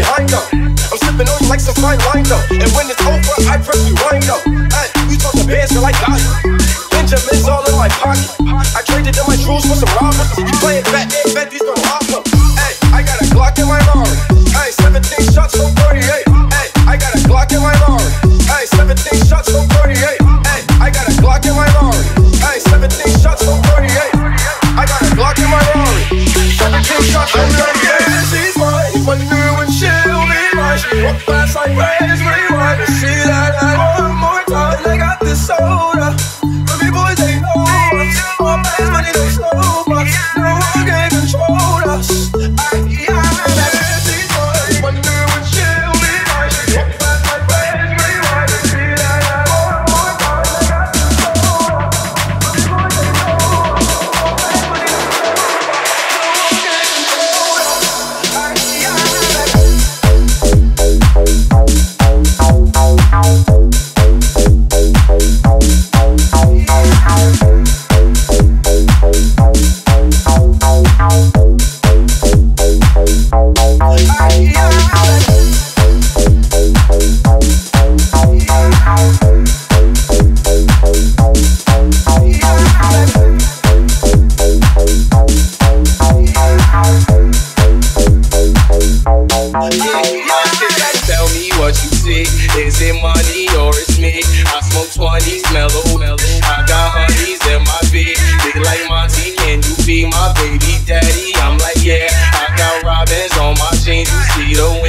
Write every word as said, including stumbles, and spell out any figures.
behind though. I'm sipping on you like some fine wine though. And when it's over, I press rewind though. Hey, you talk to bands, feel like God. Benjamin's all in my pocket. I traded in my jewels for some robbers. You playing Batman, Fendi's gonna rob them. Hey, I got a Glock in my Rari. Hey, seventeen shots from thirty-eight. Hey, I got a Glock in my Rari. Hey, seventeen shots from thirty-eight. Hey, I got a Glock in my Rari. Hey, seventeen shots from thirty-eight. I got a Glock in my Rari. seventeen shots from thirty-eight. She's mine. Wonder when she'll be mine. She walk fast like Ray's rewind. And she like that one more time. I got this soda. But me boys ain't know us. More bags, money, no slow bucks. No one can control us. I, yeah, she's mine. Wonder when she'll be mine. She walk fast like Ray's rewind. And she like that one more time. I got this soda. But me boys ain't know us. More bags, money, no slow bucks. No one can control us. I, yeah. Tell me what you see. Is it money or it's me? I smoke twenties, mellow, mellow. I got honeys in my beat. Big like Monty, can you be my baby daddy? I'm like, yeah. I got robins on my jeans. You see the